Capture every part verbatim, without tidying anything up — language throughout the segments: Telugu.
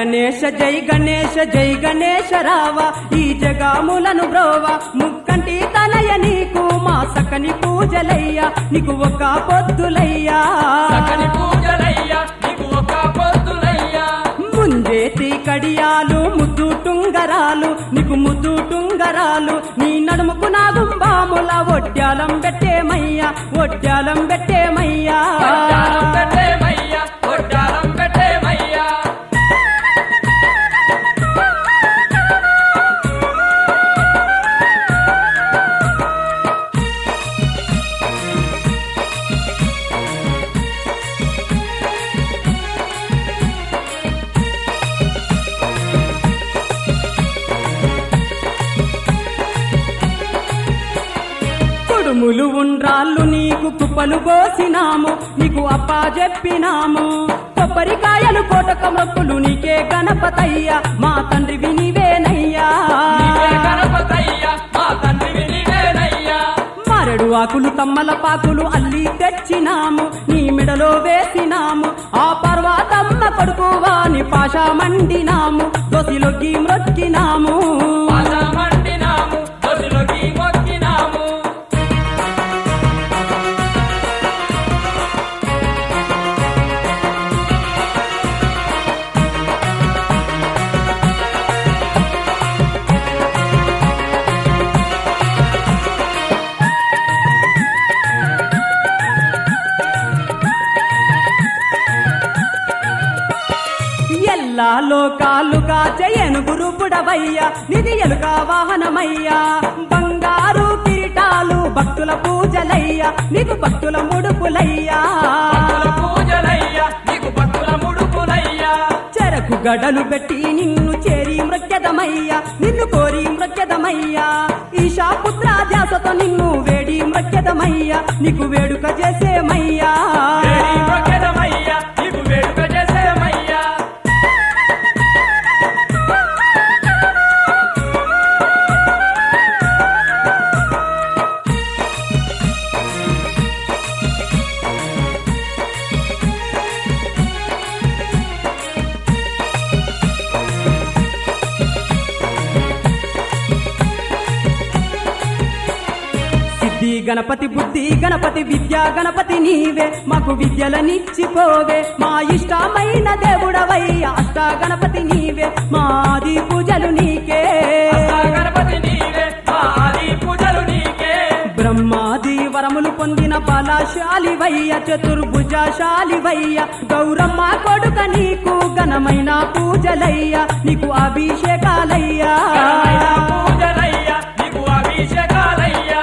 గణేశ జై గణేశ జై గణేశ రావా ఈ జగాములను బ్రోవా ముక్కంటి తనయ నీకు మా సకని పూజలయ్యా నీకు ఒక పొద్దులయ్యా సకని పూజలయ్యా నీకు ఒక పొద్దులయ్యా ముంజేతి కడియాలు ముద్దు టుంగరాలు నీకు ముద్దు టుంగరాలు నీ నడుముకు నా గుంబాముల ఒడ్యాలం పెట్టేమయ్యా ఒడ్యాలం పెట్టేమయ్యా ఒడ్డారం పెట్టేమయ్యా ఒడ్డారం పెట్టేమయ్యా కుడుములు ఉండ్రాళ్ళు నీకు కుప్పలు కోసినాము నీకు అప్పా చెప్పినాము కొబ్బరికాయలు కోటక మొక్కులు నీకే గణపతయ్యా మా తండ్రివి నీవేనయ్యా నీవే గణపతయ్యా మా తండ్రివి నీవేనయ్యా మరడు ఆకులు తమ్మల పాకులు అల్లి తెచ్చినాము నీ మెడలో వేసినాము ఆ పర్వతమ్మ కొడుకు వాని పాష మండినాము దోసిలోకి మ్రొక్కినాము పాదమండినాము దొసిలోకి మొక్కినాము ఎల్లా లోకాలుగా జయను గురుపుడవయ్యా నిధి ఎలుక వాహనమయ్యా బంగారు కిరీటాలు భక్తుల పూజలయ్యా నీకు భక్తుల ముడుపులయ్యా భక్తుల పూజలయ్యా నీకు భక్తుల ముడుపులయ్యా చెరకు గడలు పెట్టి నిన్ను చేరి మృత్యదమయ్యా నిన్ను కోరి మృత్యదమయ్యా ఈశా పుత్ర ధ్యాసతో నిన్ను వేడి మృత్యదమయ్యా నీకు వేడుక చేసేమయ్యా వేడి మొక్కెదమయ్యా నీకు వేడుక చేసేమయ్యా సిద్ధి గణపతి బుద్ధి గణపతి విద్యా గణపతి నీవే మాకు విద్యలనిచ్చిపోవే మా ఇష్టమైన దేవుడవయ్యా అష్ట గణపతి నీవే మాది పూజలు నీకే అష్టా గణపతి నీవే మా ఆది పూజలు నీకే బ్రహ్మాది వరములు పొందిన బలశాలివయ్య చతుర్భుజశాలివయ్య గౌరమ్మ కొడుక నీకు ఘనమైన పూజలయ్యా నీకు అభిషేకాలయ్యా ఘనమైన పూజలయ్యా నీకు అభిషేకాలయ్యా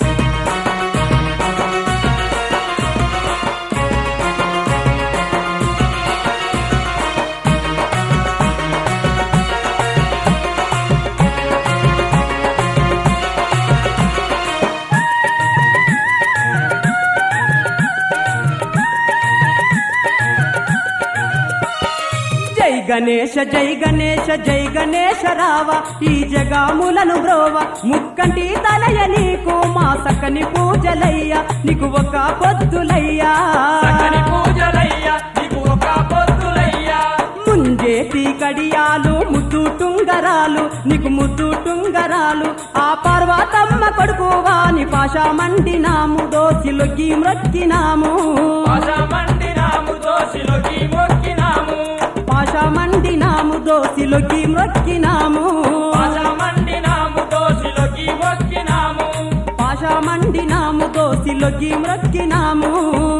జై గణేశ జై గణేశ జై గణేశ రావా ఈ జగాములను బ్రోవా ముక్కంటి తలయ నీకు మా సకని పూజలయ్యా నీకు ఒక పొద్దులయ్యా సకని పూజలయ్యా నీకు ఒక పొద్దులయ్యా ముంజేతి కడియాలు ముద్దు టుంగరాలు నీకు ముద్దు టుంగరాలు ఆ పర్వతమ్మ కొడుకు వాని పాష మండినాము దోసిలోకి మ్రొక్కినాము పాదమండినాము దోసిలోకి మొక్కినాము పాష మండినాము దోసిలోకి మ్రొక్కినాము పాదమండినాము దోసిలోకి మొక్కినాము పాష మండినాము దోసిలోకి మ్రొక్కినాము